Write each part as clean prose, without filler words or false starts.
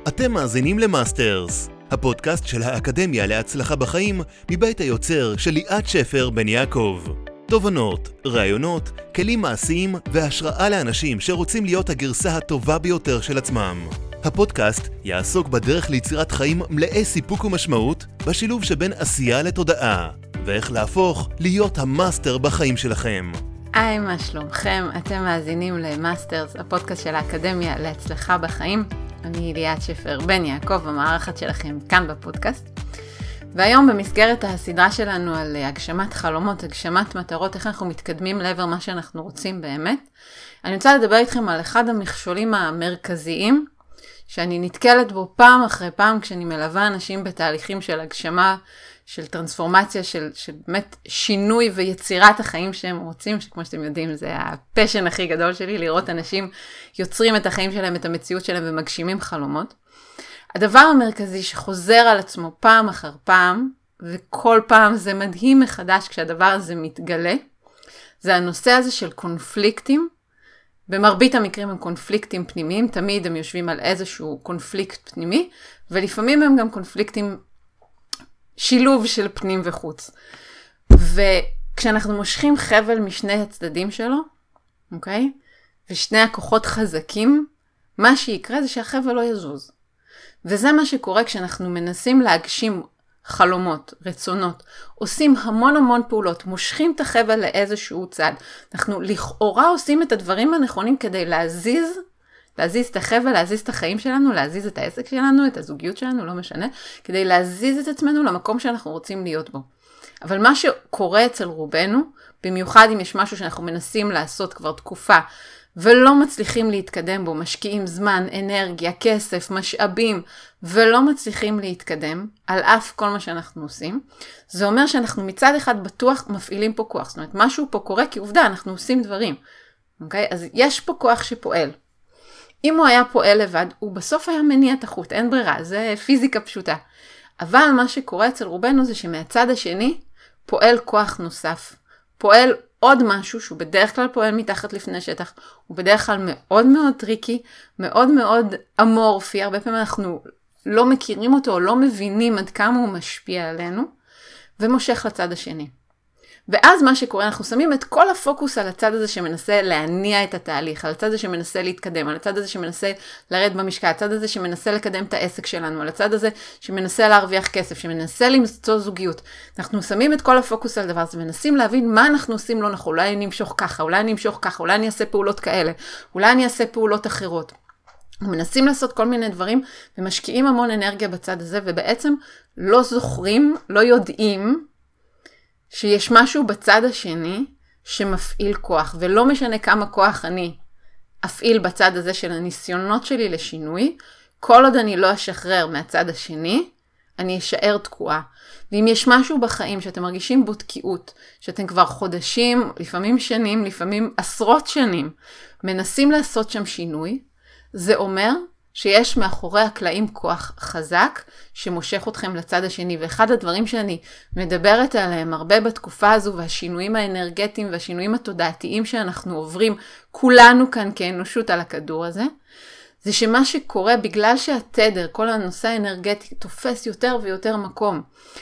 אתם מאזינים למאסטרס, הפודקאסט של האקדמיה להצלחה בחיים מבית היוצר של ליאת שפר בן יעקב. תובנות, רעיונות, כלים מעשיים והשראה לאנשים שרוצים להיות הגרסה הטובה ביותר של עצמם. הפודקאסט יעסוק בדרך ליצירת חיים מלאי סיפוק ומשמעות בשילוב שבין עשייה לתודעה, ואיך להפוך להיות המאסטר בחיים שלכם. היי, מה שלומכם? אתם מאזינים למאסטרס, הפודקאסט של האקדמיה להצלחה בחיים. אני ליאת שפר בן יעקב, המערכת שלכם כאן בפודקאסט. והיום במסגרת הסדרה שלנו על הגשמת חלומות, הגשמת מטרות, איך אנחנו מתקדמים לעבר מה שאנחנו רוצים באמת, אני רוצה לדבר איתכם על אחד המכשולים המרכזיים, שאני נתקלת בו פעם אחרי פעם כשאני מלווה אנשים בתהליכים של הגשמה, של טרנספורמציה, של באמת שינוי ויצירת החיים שהם רוצים, שכמו שאתם יודעים זה הפשן הכי גדול שלי, לראות אנשים יוצרים את החיים שלהם, את המציאות שלהם ומגשימים חלומות. הדבר המרכזי שחוזר על עצמו פעם אחר פעם, וכל פעם זה מדהים מחדש כשהדבר הזה מתגלה, זה הנושא הזה של קונפליקטים. במרבית המקרים הם קונפליקטים פנימיים, תמיד הם יושבים על איזשהו קונפליקט פנימי, ולפעמים הם גם קונפליקטים שילוב של פנים וחוץ. וכשאנחנו מושכים חבל משני הצדדים שלו, אוקיי? ושני הכוחות חזקים, מה שיקרה זה שהחבל לא יזוז. וזה מה שקורה כשאנחנו מנסים להגשים חלומות, רצונות, עושים המון פעולות, מושכים את החבל לאיזשהו צד. אנחנו לכאורה עושים את הדברים הנכונים כדי להזיז את החבל, להזיז את החיים שלנו, להזיז את העסק שלנו, את הזוגיות שלנו, לא משנה, כדי להזיז את עצמנו למקום שאנחנו רוצים להיות בו. אבל מה שקורה אצל רובנו, במיוחד אם יש משהו שאנחנו מנסים לעשות כבר תקופה, ולא מצליחים להתקדם בו, משקיעים זמן, אנרגיה, כסף, משאבים, ולא מצליחים להתקדם, על אף כל מה שאנחנו עושים, זה אומר שאנחנו מצד אחד בטוח מפעילים פה כוח. זאת אומרת, משהו פה קורה כי עובדה, אנחנו עושים דברים. אוקיי? אז יש פה כוח שפועל. אם הוא היה פועל לבד, הוא בסוף היה מניע את החוט, אין ברירה, זה פיזיקה פשוטה. אבל מה שקורה אצל רובנו זה שמהצד השני פועל כוח נוסף, פועל עוד משהו שהוא בדרך כלל פועל מתחת לפני שטח, הוא בדרך כלל מאוד טריקי, מאוד אמורפי, הרבה פעמים אנחנו לא מכירים אותו או לא מבינים עד כמה הוא משפיע עלינו, ומושך לצד השני. ואז מה שקורה, אנחנו שמים את כל הפוקוס על הצד הזה שמנסה להניע את התהליך, על הצד הזה שמנסה להתקדם, על הצד הזה שמנסה לרד במשקל, על הצד הזה שמנסה לקדם את העסק שלנו, על הצד הזה שמנסה להרוויח כסף, שמנסה למצוא זוגיות. אנחנו שמים את כל הפוקוס על דבר הזה, מנסים להבין מה אנחנו עושים לא נכון, אולי אני אמשוך ככה, אולי אני אמשוך ככה, אולי אני אעשה פעולות כאלה, אולי אני אעשה פעולות אחרות. מנסים לעשות כל מיני דברים ומשקיעים המון אנרגיה בצד הזה, ובעצם לא זוכרים, לא יודעים שיש משהו בצד השני שמפעיל כוח, ולא משנה כמה כוח אני אפעיל בצד הזה של הניסיונות שלי לשינוי, כל עוד אני לא אשחרר מהצד השני, אני אשאר תקועה. ואם יש משהו בחיים שאתם מרגישים בו תקיעות, שאתם כבר חודשים, לפעמים שנים, לפעמים עשרות שנים, מנסים לעשות שם שינוי, זה אומר שיש מאחורי הקלעים כוח חזק שמושך אתכם לצד השני. ואחד הדברים שאני מדברת עליהם הרבה בתקופה הזו, והשינויים האנרגטיים והשינויים התודעתיים שאנחנו עוברים, כולנו כאן כאנושות על הכדור הזה, זה שמה שקורה בגלל שהתדר, כל הנושא האנרגטי תופס יותר ויותר מקום,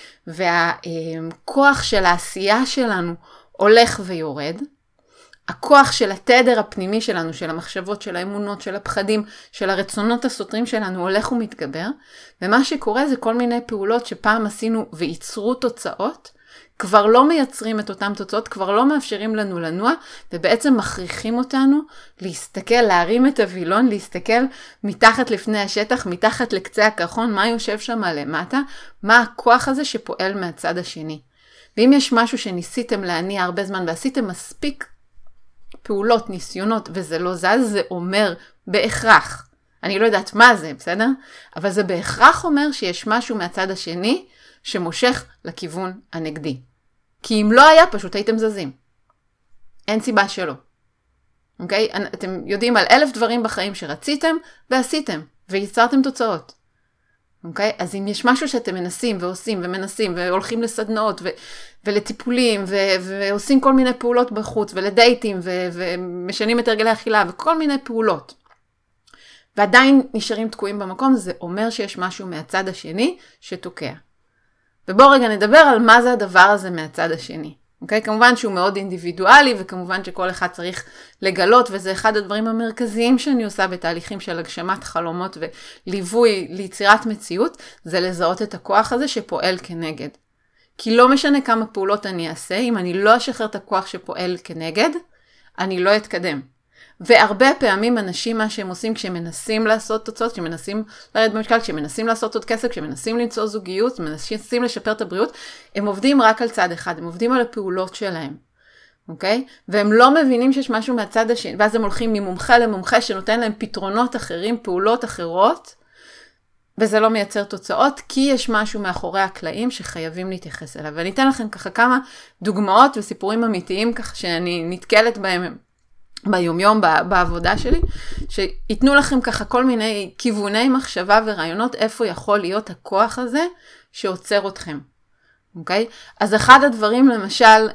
והכוח של העשייה שלנו הולך ויורד, הכוח של התדר הפנימי שלנו, של המחשבות, של האמונות, של הפחדים, של הרצונות הסותרים שלנו הולך ומתגבר, ומה שקורה זה כל מיני פעולות שפעם עשינו וייצרו תוצאות, כבר לא מייצרים את אותם תוצאות, כבר לא מאפשרים לנו לנוע, ובעצם מכריחים אותנו להסתכל, להרים את הווילון, להסתכל מתחת לפני השטח, מתחת לקצה הקרחון, מה יושב שם למטה, מה הכוח הזה שפועל מהצד השני. ואם יש משהו שניסיתם להניע הרבה זמן, ועשיתם מספיק פעולות, ניסיונות, וזה לא זז, זה אומר בהכרח, אני לא יודעת מה זה, בסדר? אבל זה בהכרח אומר שיש משהו מהצד השני שמושך לכיוון הנגדי. כי אם לא היה, פשוט הייתם זזים. אין סיבה שלא. אוקיי? אתם יודעים על 1000 דברים בחיים שרציתם ועשיתם, ויצרתם תוצאות. אוקיי? אז אם יש משהו שאתם מנסים ועושים ומנסים והולכים לסדנאות ולטיפולים ועושים כל מיני פעולות בחוץ ולדייטים ומשנים את הרגלי האכילה וכל מיני פעולות. ועדיין נשארים תקועים במקום, זה אומר שיש משהו מהצד השני שתוקע. ובואו רגע נדבר על מה זה הדבר הזה מהצד השני. אוקיי? כמובן שהוא מאוד אינדיבידואלי, וכמובן שכל אחד צריך לגלות, וזה אחד הדברים המרכזיים שאני עושה בתהליכים של הגשמת חלומות וליווי ליצירת מציאות, זה לזהות את הכוח הזה שפועל כנגד. כי לא משנה כמה פעולות אני אעשה, אם אני לא אשחרר את הכוח שפועל כנגד, אני לא אתקדם. והרבה פעמים אנשים מה שהם עושים כשמנסים לעשות תוצאות, כשמנסים לרדת במשקל, כשמנסים לעשות עוד כסף, כשמנסים למצוא זוגיות, כשמנסים לשפר את הבריאות, הם עובדים רק על צד אחד, הם עובדים על הפעולות שלהם. אוקיי? והם לא מבינים שיש משהו מהצד השני, ואז הם הולכים ממומחה למומחה שנותן להם פתרונות אחרים, פעולות אחרות, וזה לא מייצר תוצאות, כי יש משהו מאחורי הקלעים שחייבים להתייחס אליו. ואני אתן לכם ככה כמה דוגמאות וסיפורים אמיתיים ככה שאני נתקלת בהם ביומיום, בעבודה שלי, שיתנו לכם ככה כל מיני כיווני מחשבה ורעיונות איפה יכול להיות הכוח הזה שעוצר אתכם. אוקיי? אז אחד הדברים למשל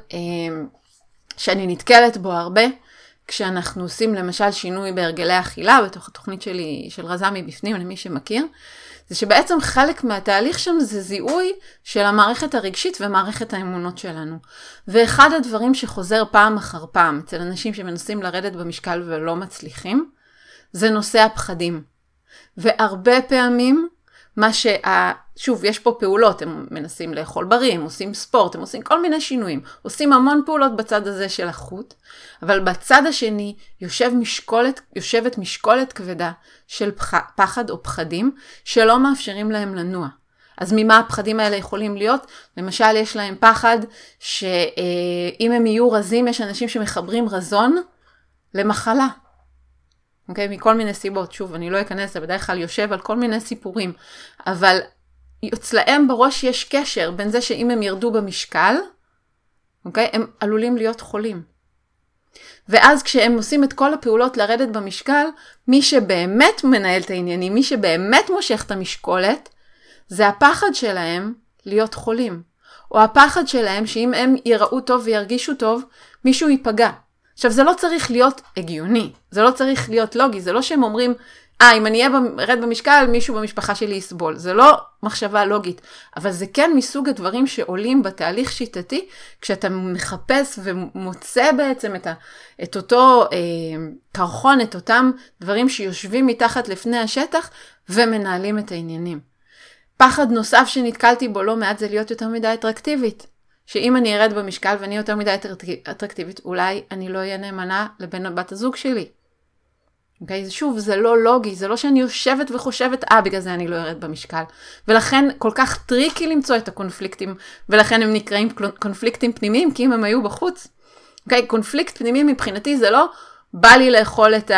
שאני נתקלת בו הרבה, כשאנחנו עושים למשל שינוי בהרגלי אכילה, בתוך התוכנית שלי של רזה מבפנים למי שמכיר, זה שבעצם חלק מהתהליך שם זה זיהוי של המערכת הרגשית ומערכת האמונות שלנו. ואחד הדברים שחוזר פעם אחר פעם אצל אנשים שמנסים לרדת במשקל ולא מצליחים, זה נושא הפחדים. והרבה פעמים, שוב, יש פה פעולות, הם מנסים לאכול בריא, הם עושים ספורט, הם עושים כל מיני שינויים, עושים המון פעולות בצד הזה של החוט, אבל בצד השני יושבת משקולת כבדה של פחד או פחדים, שלא מאפשרים להם לנוע. אז ממה הפחדים האלה יכולים להיות? למשל, יש להם פחד שאם הם יהיו רזים, יש אנשים שמחברים רזון למחלה. אוקיי? מכל מיני סיבות. שוב, אני לא אכנס, זה בדרך כלל יושב על כל מיני סיפורים, אבל אצלהם בראש יש קשר בין זה שאם הם ירדו במשקל, אוקיי? הם עלולים להיות חולים. ואז כשהם עושים את כל הפעולות לרדת במשקל, מי שבאמת מנהל את העניינים, מי שבאמת מושך את המשקולת, זה הפחד שלהם להיות חולים. או הפחד שלהם שאם הם יראו טוב וירגישו טוב, מישהו ייפגע. עכשיו, זה לא צריך להיות הגיוני, זה לא צריך להיות לוגי, זה לא שהם אומרים, אם אני ארד במשקל, מישהו במשפחה שלי יסבול. זה לא מחשבה לוגית, אבל זה כן מסוג הדברים שעולים בתהליך שיטתי, כשאתה מחפש ומוצא בעצם את אותו קרחון, את אותם דברים שיושבים מתחת לפני השטח, ומנהלים את העניינים. פחד נוסף שנתקלתי בו לא מעט זה להיות יותר מדי אטרקטיבית. שאם אני ארד במשקל ואני יותר מדי אטרקטיבית, אולי אני לא אהיה נאמנה לבן בת הזוג שלי. אוקיי? שוב, זה לא לוגי, זה לא שאני יושבת וחושבת, בגלל זה אני לא ארד במשקל. ולכן כל כך טריקי למצוא את הקונפליקטים, ולכן הם נקראים קונפליקטים פנימיים, כי אם הם היו בחוץ. אוקיי? קונפליקט פנימי מבחינתי זה לא, בא לי לאכול את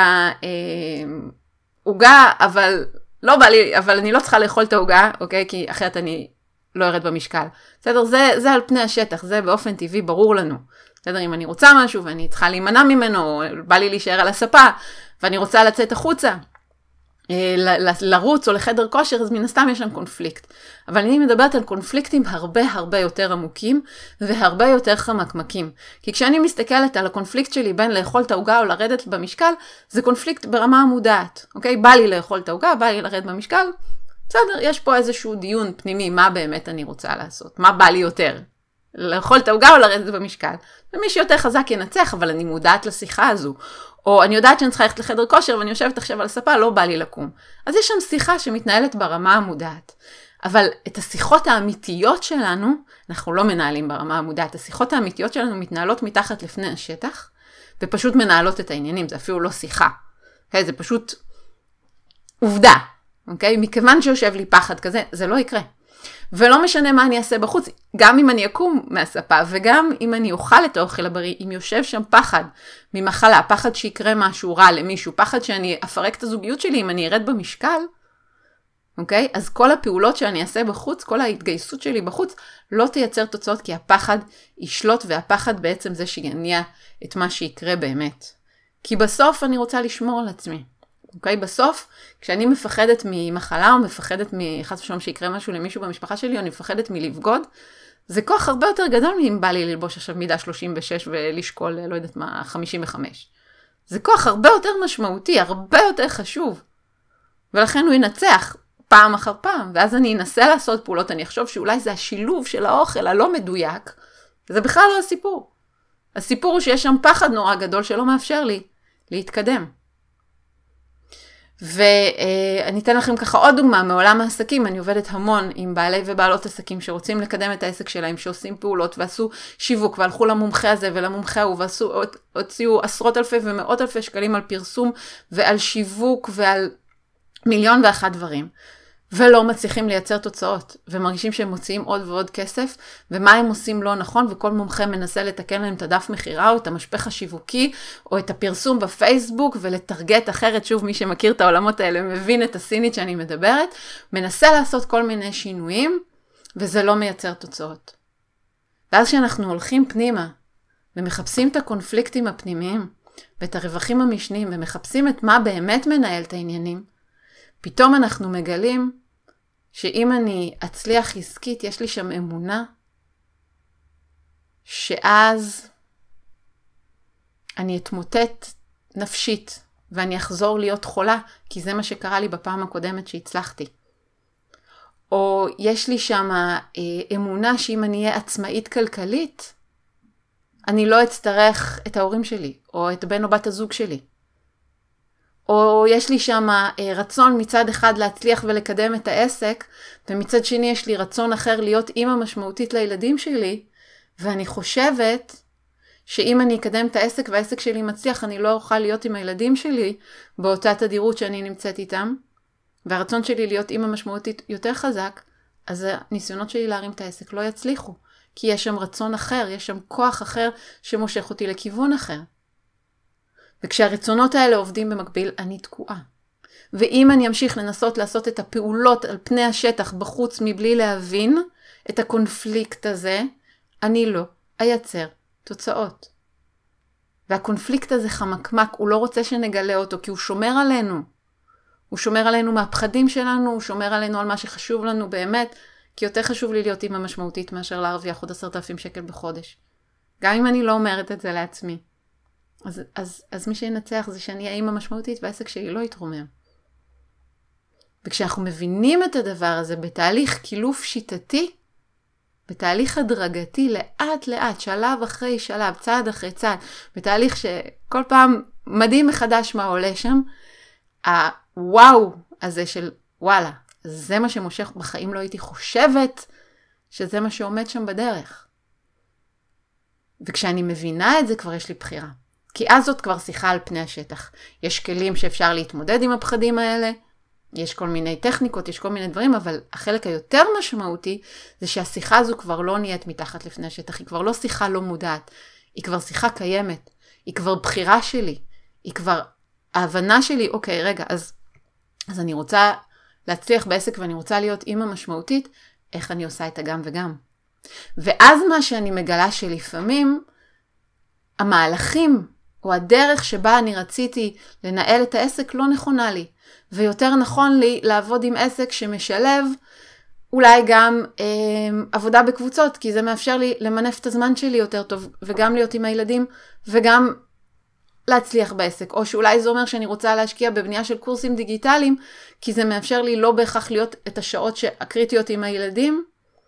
העוגה, אבל אני לא צריכה לאכול את העוגה, אוקיי? כי אחרת אני לא ארד במשקל. בסדר? זה על פני השטח, זה באופן טבעי ברור לנו. בסדר? אם אני רוצה משהו ואני צריכה להימנע ממנו, או בא לי להישאר על הספה, ואני רוצה לצאת החוצה, לרוץ או לחדר כושר, אז מן הסתם יש שם קונפליקט. אבל אני מדברת על קונפליקטים הרבה יותר עמוקים, והרבה יותר חמקמקים. כי כשאני מסתכלת על הקונפליקט שלי בין לאכול את העוגה או לרדת במשקל, זה קונפליקט ברמה המודעת. אוקיי? בא לי לאכול את העוגה, בא לי לרדת במשקל, בסדר, יש פה איזשהו דיון פנימי, מה באמת אני רוצה לעשות, מה בא לי יותר, לאכול את העוגה או לרדת במשקל. ומי שיותר חזק ינצח, אבל אני מודעת לשיחה הזו. או אני יודעת שאני צריכה ללכת לחדר כושר, ואני יושבת עכשיו על הספה, לא בא לי לקום. אז יש שם שיחה שמתנהלת ברמה המודעת. אבל את השיחות האמיתיות שלנו, אנחנו לא מנהלים ברמה המודעת. השיחות האמיתיות שלנו מתנהלות מתחת לפני השטח, ופשוט מנהלות את העניינים. זה אפילו לא שיחה. Okay, זה פשוט עובדה. אוקיי? מכיוון שיושב לי פחד כזה, זה לא יקרה. ולא משנה מה אני אעשה בחוץ, גם אם אני אקום מהספה, וגם אם אני אוכל את האוכל הבריא, אם יושב שם פחד ממחלה, פחד שיקרה משהו רע למישהו, פחד שאני אפרק את הזוגיות שלי אם אני ארד במשקל, אוקיי? אז כל הפעולות שאני אעשה בחוץ, כל ההתגייסות שלי בחוץ, לא תייצר תוצאות, כי הפחד ישלוט, והפחד בעצם זה שיניע את מה שיקרה באמת. כי בסוף אני רוצה לשמור על עצמי. אוקיי? בסוף, כשאני מפחדת ממחלה, או מפחדת מחס ושלום שיקרה משהו למישהו במשפחה שלי, או אני מפחדת מלבגוד, זה כוח הרבה יותר גדול מאם בא לי ללבוש עכשיו מידה 36 ולשקול, לא יודעת מה, 55. זה כוח הרבה יותר משמעותי, הרבה יותר חשוב. ולכן הוא ינצח פעם אחר פעם, ואז אני אנסה לעשות פעולות, אני אחשוב שאולי זה השילוב של האוכל הלא מדויק, זה בכלל לא הסיפור. הסיפור הוא שיש שם פחד נורא גדול שלא מאפשר לי להתקדם. ואני אתן לכם ככה עוד דוגמה מעולם העסקים. אני עובדת המון עם בעלי ובעלות עסקים שרוצים לקדם את העסק שלהם, שעושים פעולות ועשו שיווק והלכו למומחה הזה ולמומחה ההוא והוציאו עשרות אלפי ומאות אלפי שקלים על פרסום ועל שיווק ועל 1,000,001 דברים. ולא מצליחים לייצר תוצאות, ומרגישים שהם מוציאים עוד ועוד כסף, ומה הם עושים לא נכון, וכל מומחה מנסה לתקן להם את הדף מחירה, או את המשפך השיווקי, או את הפרסום בפייסבוק, ולטרגט אחרת, שוב, מי שמכיר את העולמות האלה, מבין את הסינית שאני מדברת, מנסה לעשות כל מיני שינויים, וזה לא מייצר תוצאות. ואז כשאנחנו הולכים פנימה, ומחפשים את הקונפליקטים הפנימיים, ואת הרווחים המשניים, ומחפשים את מה באמת מנהל את העניינים, פתאום אנחנו מגלים שאם אני אצליח עסקית, יש לי שם אמונה, שאז אני אתמוטט נפשית, ואני אחזור להיות חולה, כי זה מה שקרה לי בפעם הקודמת שהצלחתי. או יש לי שם אמונה שאם אני אהיה עצמאית כלכלית, אני לא אצטרך את ההורים שלי, או את בן או בת הזוג שלי. או יש לי שם רצון מצד אחד להצליח ולקדם את העסק, ומצד שני יש לי רצון אחר להיות אימא משמעותית לילדים שלי, ואני חושבת שאם אני אקדם את העסק והעסק שלי מצליח, אני לא אוכל להיות עם הילדים שלי באותה תדירות שאני נמצאת איתם, והרצון שלי להיות אימא משמעותית יותר חזק, אז הניסיונות שלי להרים את העסק לא יצליחו, כי יש שם רצון אחר, יש שם כוח אחר שמושך אותי לכיוון אחר. וכשהרצונות האלה עובדים במקביל, אני תקועה. ואם אני אמשיך לנסות לעשות את הפעולות על פני השטח בחוץ מבלי להבין את הקונפליקט הזה, אני לא אייצר תוצאות. והקונפליקט הזה חמקמק, הוא לא רוצה שנגלה אותו, כי הוא שומר עלינו. הוא שומר עלינו מהפחדים שלנו, הוא שומר עלינו על מה שחשוב לנו באמת, כי יותר חשוב לי להיות אימא משמעותית מאשר להרוויח עוד 10,000 שקל בחודש. גם אם אני לא אומרת את זה לעצמי. אז מי שינצח זה שאני האמא משמעותית והעסק שלי לא יתרומם. וכשאנחנו מבינים את הדבר הזה בתהליך קילוף שיטתי, בתהליך הדרגתי לאט לאט, שלב אחרי שלב, צעד אחרי צעד, בתהליך שכל פעם מדהים מחדש מה עולה שם, הוואו הזה של וואלה, זה מה שמושך בחיים, לא הייתי חושבת שזה מה שעומד שם בדרך. וכשאני מבינה את זה כבר יש לי בחירה. כי אז זאת כבר שיחה על פני השטח. יש כלים שאפשר להתמודד עם הפחדים האלה, יש כל מיני טכניקות, יש כל מיני דברים, אבל החלק היותר משמעותי זה שהשיחה הזו כבר לא נהיית מתחת לפני השטח, היא כבר לא שיחה לא מודעת, היא כבר שיחה קיימת, היא כבר בחירה שלי, היא כבר ההבנה שלי, אוקיי, רגע, אז אני רוצה להצליח בעסק ואני רוצה להיות אימא משמעותית, איך אני עושה את הגם וגם. ואז מה שאני מגלה שלפעמים, המהלכים או הדרך שבה אני רציתי לנהל את העסק לא נכונה לי. ויותר נכון לי לעבוד עם עסק שמשלב אולי גם עבודה בקבוצות, כי זה מאפשר לי למנף את הזמן שלי יותר טוב, וגם להיות עם הילדים, וגם להצליח בעסק. או שאולי זה אומר שאני רוצה להשקיע בבנייה של קורסים דיגיטליים, כי זה מאפשר לי לא בהכרח להיות את השעות הקריטיות עם הילדים,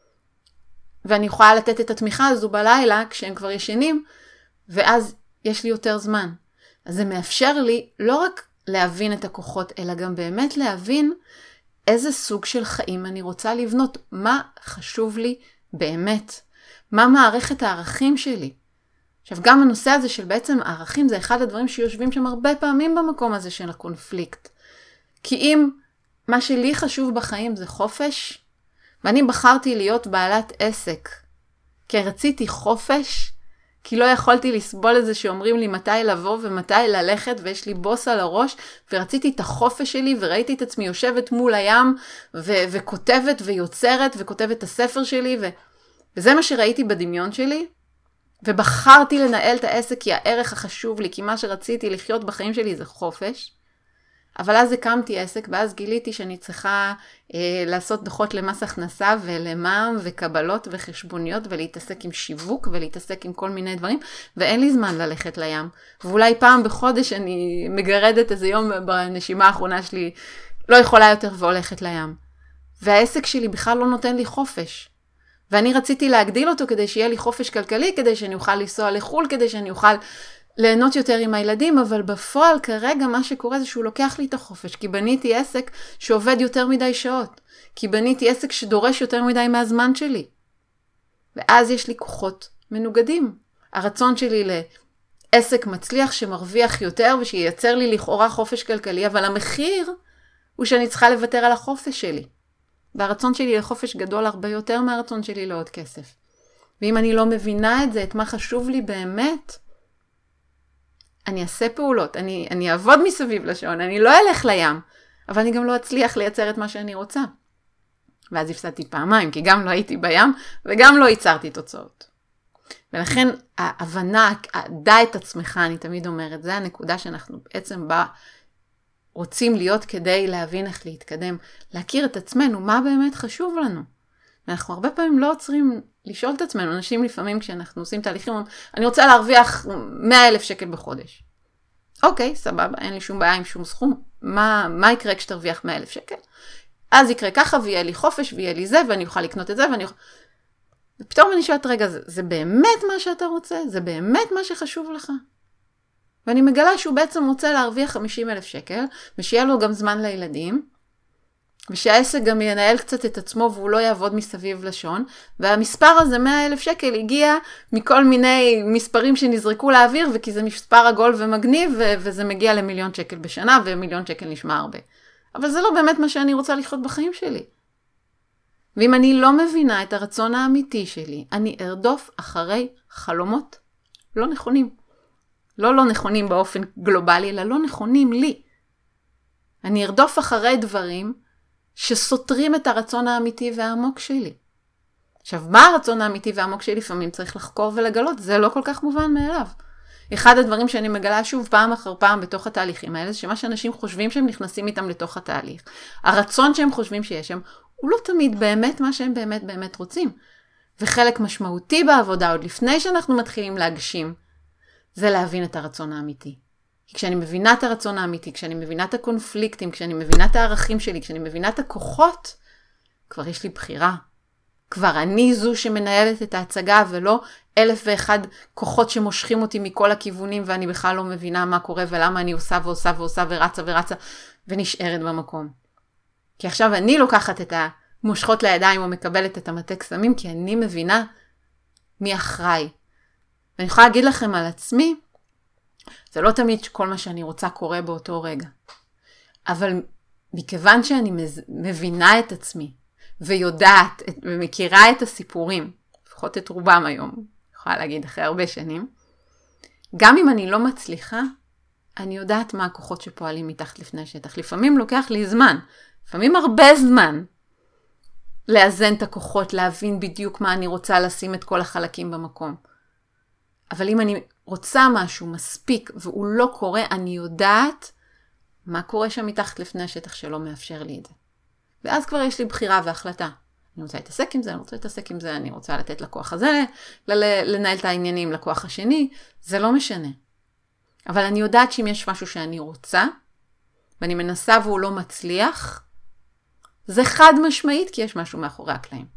ואני יכולה לתת את התמיכה הזו בלילה כשהם כבר ישנים, ואז יש לי יותר זמן. אז זה מאפשר לי לא רק להבין את הכוחות, אלא גם באמת להבין איזה סוג של חיים אני רוצה לבנות, מה חשוב לי באמת, מה מערכת הערכים שלי. עכשיו גם הנושא הזה של בעצם הערכים זה אחד הדברים שיושבים שם הרבה פעמים במקום הזה של הקונפליקט. כי אם מה שלי חשוב בחיים זה חופש, ואני בחרתי להיות בעלת עסק, כי רציתי חופש, כי לא יכולתי לסבול את זה שאומרים לי מתי לבוא ומתי ללכת, ויש לי בוס על הראש, ורציתי את החופש שלי, וראיתי את עצמי יושבת מול הים, וכותבת ויוצרת, וכותבת את הספר שלי, וזה מה שראיתי בדמיון שלי, ובחרתי לנהל את העסק כי הערך החשוב לי, כי מה שרציתי לחיות בחיים שלי זה חופש, אבל אז הקמתי עסק, ואז גיליתי שאני צריכה לעשות דוחות למס הכנסה ולמע"מ וקבלות וחשבוניות, ולהתעסק עם שיווק ולהתעסק עם כל מיני דברים, ואין לי זמן ללכת לים. ואולי פעם בחודש אני מגרדת איזה יום בנשימה האחרונה שלי לא יכולה יותר והולכת לים. והעסק שלי בכלל לא נותן לי חופש. ואני רציתי להגדיל אותו כדי שיהיה לי חופש כלכלי, כדי שאני אוכל לנסוע לחול, כדי שאני אוכל ליהנות יותר עם הילדים, אבל בפועל כרגע מה שקורה זה שהוא לוקח לי את החופש, כי בניתי עסק שעובד יותר מדי שעות, כי בניתי עסק שדורש יותר מדי מהזמן שלי. ואז יש לי כוחות מנוגדים. הרצון שלי לעסק מצליח שמרוויח יותר ושייצר לי לכאורה חופש כלכלי, אבל המחיר הוא שאני צריכה לוותר על החופש שלי. והרצון שלי לחופש גדול הרבה יותר מהרצון שלי לעוד כסף. ואם אני לא מבינה את זה, את מה חשוב לי באמת, אני אעשה פעולות, אני אעבוד מסביב לשעון, אני לא אלך לים, אבל אני גם לא אצליח לייצר את מה שאני רוצה. ואז הפסדתי פעמיים, כי גם לא הייתי בים, וגם לא ייצרתי תוצאות. ולכן ההבנה, דע את עצמך, אני תמיד אומרת, זה הנקודה שאנחנו בעצם רוצים להיות כדי להבין איך להתקדם, להכיר את עצמנו, מה באמת חשוב לנו. ואנחנו הרבה פעמים לא עוצרים לשאול את עצמנו, אנשים לפעמים כשאנחנו עושים תהליכים, אני רוצה להרוויח 100,000 שקל בחודש. אוקיי, סבבה, אין לי שום בעיה עם שום סכום, מה יקרה כשתרוויח 100,000 שקל? אז יקרה ככה, ויהיה לי חופש, ויהיה לי זה, ואני אוכל לקנות את זה, ופתאום אני שואלת, רגע, זה באמת מה שאתה רוצה? זה באמת מה שחשוב לך? ואני מגלה שהוא בעצם רוצה להרוויח 50,000 שקל, ושיהיה לו גם זמן לילדים, ושהעסק גם ינהל קצת את עצמו, והוא לא יעבוד מסביב לשון, והמספר הזה 100,000 שקל הגיע מכל מיני מספרים שנזרקו לאוויר, וכי זה מספר עגול ומגניב, וזה מגיע ל1,000,000 שקל בשנה, ו1,000,000 שקל נשמע הרבה. אבל זה לא באמת מה שאני רוצה לחיות בחיים שלי. ואם אני לא מבינה את הרצון האמיתי שלי, אני ארדוף אחרי חלומות לא נכונים. לא נכונים באופן גלובלי, אלא לא נכונים לי. אני ארדוף אחרי דברים שסותרים את הרצון האמיתי והעמוק שלי. עכשיו, מה הרצון האמיתי והעמוק שלי? לפעמים צריך לחקור ולגלות, זה לא כל כך מובן מאליו. אחד הדברים שאני מגלה שוב פעם אחר פעם בתוך התהליכים האלה, זה שמה שאנשים חושבים שהם נכנסים איתם לתוך התהליך. הרצון שהם חושבים שיש שם, הוא לא תמיד באמת מה שהם באמת רוצים. וחלק משמעותי בעבודה, עוד לפני שאנחנו מתחילים להגשים, זה להבין את הרצון האמיתי. כי כשאני מבינה את הרצון האמיתי, כשאני מבינה את הקונפליקטים, כשאני מבינה את הערכים שלי, כשאני מבינה את הכוחות, כבר יש לי בחירה. כבר אני זו שמנהלת את ההצגה, ולא 1,001 כוחות שמושכים אותי מכל הכיוונים, ואני בכלל לא מבינה מה קורה, ולמה אני עושה ורצה, ונשארת במקום. כי עכשיו אני לוקחת את המושכות לידיים, או מקבלת את המטה קסמים, כי אני מבינה מי אחראי. ואני יכולה להגיד לכם על עצמי, זה לא תמיד שכל מה שאני רוצה קורה באותו רגע. אבל מכיוון שאני מבינה את עצמי, ויודעת ומכירה את הסיפורים, לפחות את רובם היום, יכולה להגיד אחרי הרבה שנים, גם אם אני לא מצליחה, אני יודעת מה הכוחות שפועלים מתחת לפני השטח. לפעמים לוקח לי זמן, לפעמים הרבה זמן, לאזן את הכוחות, להבין בדיוק מה אני רוצה, לשים את כל החלקים במקום. אבל אם אני רוצה משהו מספיק והוא לא קורה, אני יודעת מה קורה שם מתחת לפני השטח שלא מאפשר לי את זה. ואז כבר יש לי בחירה והחלטה. אני רוצה להתעסק עם זה, אני רוצה להתעסק עם זה, אני רוצה לתת לכוח הזה, לנהל את העניינים לכוח השני, זה לא משנה. אבל אני יודעת שאם יש משהו שאני רוצה, ואני מנסה והוא לא מצליח, זה חד משמעית כי יש משהו מאחורי הקלעים.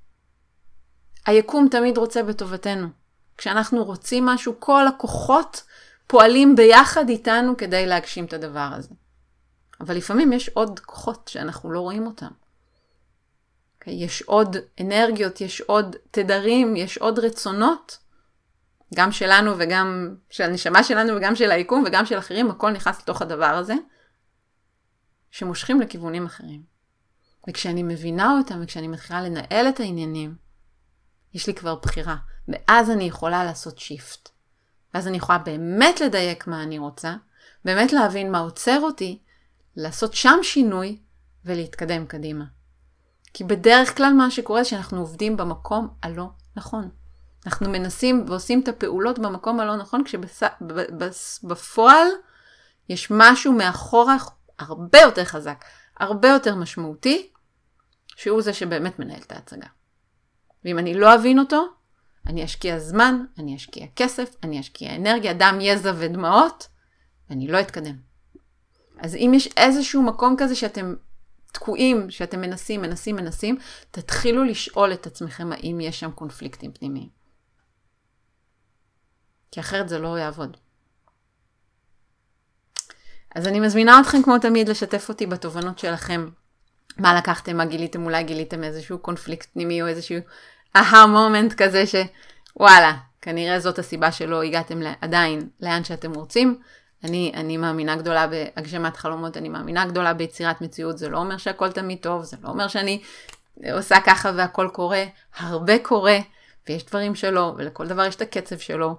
היקום תמיד רוצה בטובתנו. כשאנחנו רוצים משהו, כל הכוחות פועלים ביחד איתנו כדי להגשים את הדבר הזה. אבל לפעמים יש עוד כוחות שאנחנו לא רואים אותם. יש עוד אנרגיות, יש עוד תדרים, יש עוד רצונות, גם שלנו וגם של הנשמה שלנו וגם של היקום וגם של אחרים, הכל נכנס לתוך הדבר הזה, שמושכים לכיוונים אחרים. וכשאני מבינה אותם וכשאני מתחילה לנהל את העניינים, יש לי כבר בחירה, ואז אני יכולה לעשות שיפט. ואז אני יכולה באמת לדייק מה אני רוצה, באמת להבין מה עוצר אותי, לעשות שם שינוי ולהתקדם קדימה. כי בדרך כלל מה שקורה זה שאנחנו עובדים במקום הלא נכון. אנחנו מנסים ועושים את הפעולות במקום הלא נכון, כשבפועל יש משהו מאחורה הרבה יותר חזק, הרבה יותר משמעותי, שהוא זה שבאמת מנהל את ההצגה. ואם אני לא אבין אותו, אני אשקיע זמן, אני אשקיע כסף, אני אשקיע אנרגיה, דם, יזע ודמעות, ואני לא אתקדם. אז אם יש איזשהו מקום כזה שאתם תקועים, שאתם מנסים, תתחילו לשאול את עצמכם האם יש שם קונפליקטים פנימיים. כי אחרת זה לא יעבוד. אז אני מזמינה אתכם כמו תמיד לשתף אותי בתובנות שלכם. מה לקחתם, מה גיליתם, אולי גיליתם איזשהו קונפליקט פנימי או איזשהו מומנט כזה שוואלה, כנראה זאת הסיבה שלא הגעתם עדיין לאן שאתם רוצים. אני מאמינה גדולה בהגשמת חלומות, אני מאמינה גדולה ביצירת מציאות, זה לא אומר שהכל תמיד טוב, זה לא אומר שאני עושה ככה והכל קורה, הרבה קורה, ויש דברים שלו, ולכל דבר יש את הקצב שלו,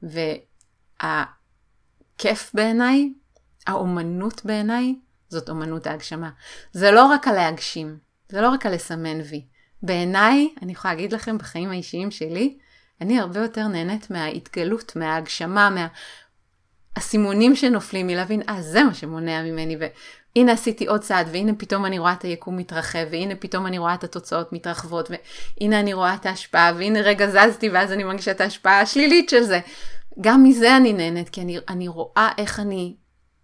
והכיף בעיניי, האומנות בעיניי, זאת אומנות ההגשמה. זה לא רק על להגשים, זה לא רק על לסמן וי. בעיניי, אני יכולה להגיד לכם, בחיים האישיים שלי, אני הרבה יותר נהנית מההתגלות, מההגשמה, הסימונים שנופלים, מלהבין, זה מה שמונע ממני, והנה עשיתי עוד צעד, והנה פתאום אני רואה את היקום מתרחב, והנה פתאום אני רואה את התוצאות מתרחבות, והנה אני רואה את ההשפעה, והנה רגע זזתי, ואז אני מרגישה את ההשפעה השלילית של זה. גם מזה אני נהנית, כי אני רואה איך אני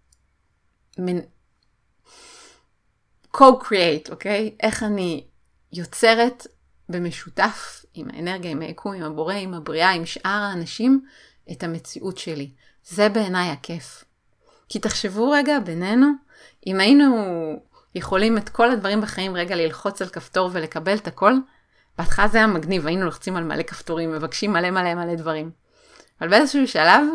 co-create, אוקיי? איך אני יוצרת במשותף עם האנרגיה, עם היקום, עם הבורא, עם הבריאה, עם שאר האנשים, את המציאות שלי. זה בעיניי הכיף. כי תחשבו רגע בינינו, אם היינו יכולים את כל הדברים בחיים רגע ללחוץ על כפתור ולקבל את הכל, בהתחלה זה היה מגניב, היינו לוחצים על מלא כפתורים, מבקשים מלא דברים. אבל באיזשהו שלב,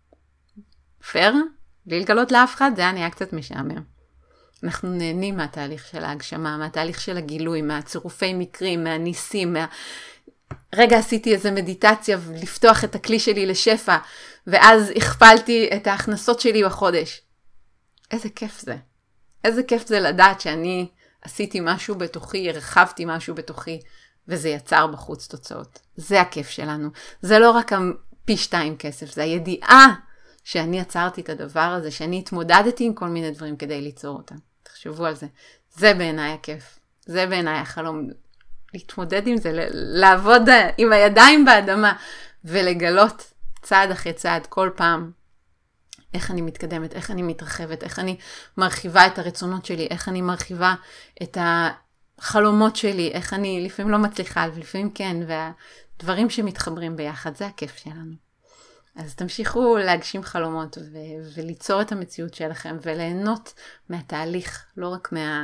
פייר, בלי לגלות לאף אחד, זה היה נהיה קצת משעמם. אנחנו נהנים מהתהליך של ההגשמה, מהתהליך של הגילוי, מהצירופי מקרים, מהניסים, רגע עשיתי איזה מדיטציה לפתוח את הכלי שלי לשפע, ואז הכפלתי את ההכנסות שלי בחודש. איזה כיף זה. איזה כיף זה לדעת שאני עשיתי משהו בתוכי, הרחבתי משהו בתוכי, וזה יצר בחוץ תוצאות. זה הכיף שלנו. זה לא רק פי 2 כסף, זה הידיעה שאני יצרתי את הדבר הזה, שאני התמודדתי עם כל מיני דברים כדי ליצור אותם. תחשבו על זה. זה בעיניי הכיף. זה בעיניי החלום. להתמודד עם זה, לעבוד עם הידיים באדמה, ולגלות צעד אחרי צעד כל פעם, איך אני מתקדמת, איך אני מתרחבת, איך אני מרחיבה את הרצונות שלי, איך אני מרחיבה את החלומות שלי, איך אני לפעמים לא מצליחה, ולפעמים כן, והדברים שמתחברים ביחד, זה הכיף שלנו. אז תמשיכו להגשים חלומות, וליצור את המציאות שלכם, וליהנות מהתהליך, לא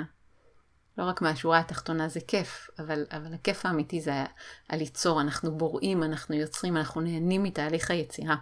רק מהשורה התחתונה, זה כיף, אבל הכיף האמיתי זה הליצור, אנחנו בוראים, אנחנו יוצרים, אנחנו נהנים מתהליך היצירה.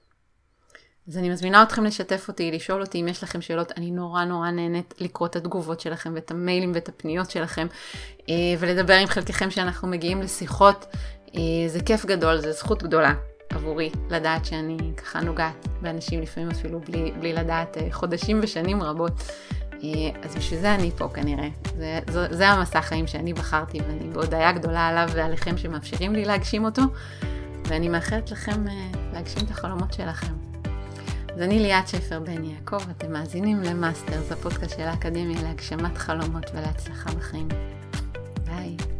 אז אני מזמינה אתכם לשתף אותי, לשאול אותי אם יש לכם שאלות, אני נורא נהנית לקרוא את התגובות שלכם, ואת המיילים ואת הפניות שלכם, ולדבר עם חלקכם שאנחנו מגיעים לשיחות, זה כיף גדול, זה זכות גדולה עבורי, לדעת שאני ככה נוגעת באנשים, לפעמים אפילו בלי לדעת חודשים ושנים רבות, אז בשביל זה אני פה כנראה. זה המסע חיים שאני בחרתי, ואני בהודעה גדולה עליו ועליכם שמאפשרים לי להגשים אותו, ואני מאחלת לכם להגשים את החלומות שלכם. אז אני ליאת שפר בן יעקב, אתם מאזינים למאסטרס, הפודקאסט של האקדמיה להגשמת חלומות ולהצלחה בחיים. ביי.